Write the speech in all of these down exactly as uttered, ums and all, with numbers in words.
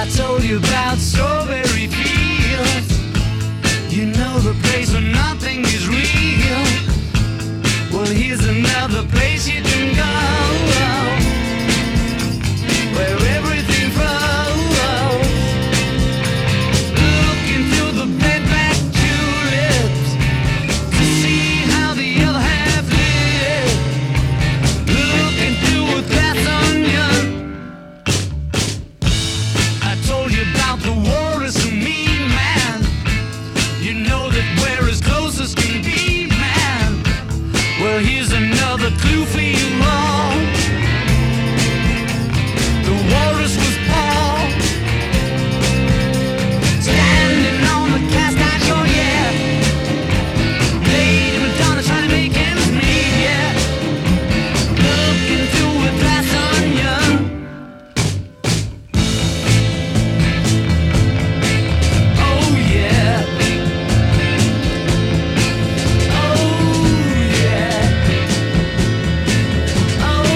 I told you about strawberry fields. You know the place where nothing is real. Well, here's another place you can go, where everything flows. Looking through the bent-back tulips to see how the other half lives. Looking through a glass onion. I told you about the walrus and me, man. You know that we're as close as can be, man. Well, here's another clue for you all. The walrus was Paul, standing on the cast iron shore, yeah. Lady Madonna trying to make ends meet, yeah. Looking through a glass onion. Oh yeah. Oh yeah. Oh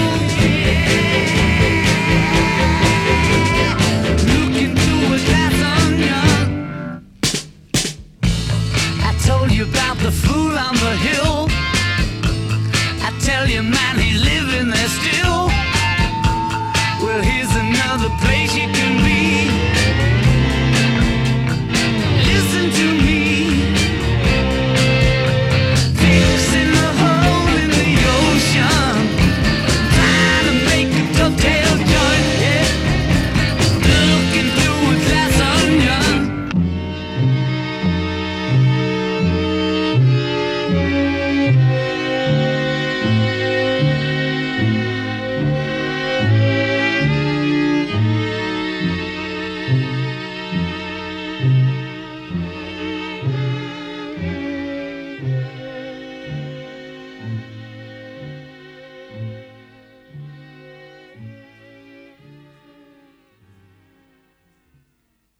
yeah. Looking through a glass onion. I told you about the fool on the hill. I tell you, man, he's living there still. Well, here's another place you can be. Listen to me. Fixing a hole in the ocean, trying to make a dovetail joint, yeah. Looking through a glass onion.